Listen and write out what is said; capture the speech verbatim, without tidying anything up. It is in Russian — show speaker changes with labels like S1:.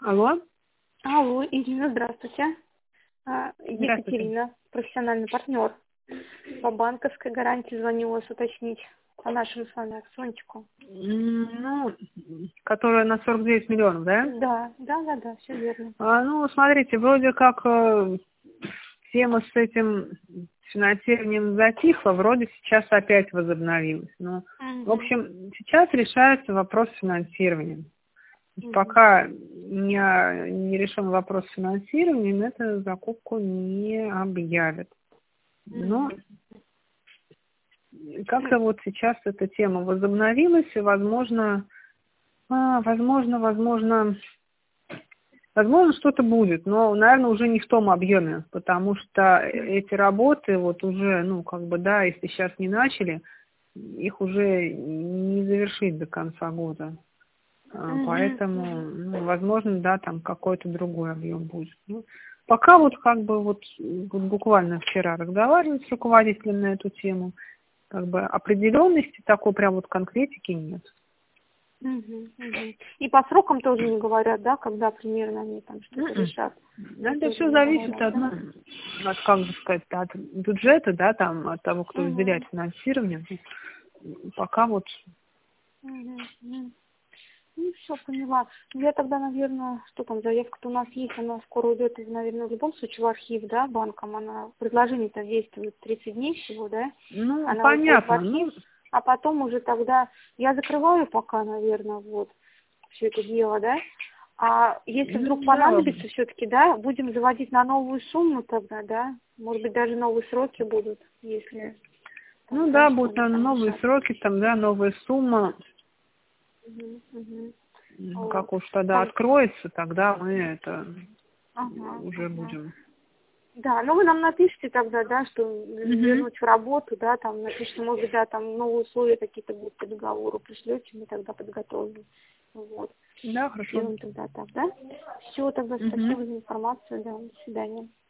S1: Алло.
S2: Алло, Ирина, здравствуйте. А,
S1: Здравствуйте.
S2: Екатерина, профессиональный партнер. По банковской гарантии звоню вас уточнить по нашему с вами акциончику.
S1: М, Ну, которая на сорок девять миллионов, да?
S2: Да, да, да, да, все верно.
S1: А, ну, смотрите, вроде как э, тема с этим финансированием затихла, вроде сейчас опять возобновилась. Но, в
S2: Угу,
S1: общем, сейчас решается вопрос финансирования. То есть
S2: угу,
S1: пока не, не решен вопрос с финансированием, эту закупку не объявят. Но
S2: угу.
S1: как-то вот сейчас эта тема возобновилась, и, возможно, а, возможно, возможно, возможно, что-то будет, но, наверное, уже не в том объеме, потому что эти работы вот уже, ну, как бы, да, если сейчас не начали, их уже не завершить до конца года. А,
S2: Угу,
S1: Поэтому,
S2: угу.
S1: ну, возможно, да, там какой-то другой объем будет. Ну, пока вот как бы вот, вот буквально вчера разговаривали с руководителем на эту тему, как бы определенности такой прям вот конкретики нет.
S2: Угу, угу. И по срокам тоже не говорят, да, когда примерно они там что-то
S1: М-м.
S2: решат.
S1: Да, это
S2: Тоже
S1: все
S2: не
S1: зависит
S2: говорят,
S1: от,
S2: да?
S1: ну, от, как бы сказать, от бюджета, да, там, от того, кто
S2: Угу,
S1: выделяет финансирование. Пока вот.
S2: угу, угу. Ну, все, поняла. Ну, я тогда, наверное, что там, заявка-то у нас есть, она скоро уйдет, наверное, в любом случае в архив, да, банком. Она, предложение-то действует тридцать дней всего, да?
S1: Ну,
S2: Она уходит в
S1: понятно,
S2: архив,
S1: ну,
S2: а потом уже тогда, я закрываю пока, наверное, вот, все это дело, да? А если вдруг
S1: ну, да,
S2: понадобится все-таки, да, будем заводить на новую сумму тогда, да? Может быть, даже новые сроки будут, если там,
S1: ну,
S2: да,
S1: да,
S2: что
S1: будут,
S2: они
S1: наверное,
S2: там
S1: новые
S2: решат.
S1: сроки, там, да, новая сумма.
S2: Угу, угу.
S1: М,
S2: Вот.
S1: Как уж тогда
S2: Там,
S1: откроется, тогда мы это
S2: ага,
S1: уже
S2: ага.
S1: будем.
S2: Да, ну вы нам напишите тогда, да, что
S1: Угу.
S2: вернуть в работу, да, там напишите, может быть, да, там новые условия какие-то будут по договору, пришлете, мы тогда подготовим. Вот.
S1: Да, хорошо.
S2: Сделаем тогда так, да? Все, тогда
S1: Угу.
S2: спасибо за информацию, да, до свидания.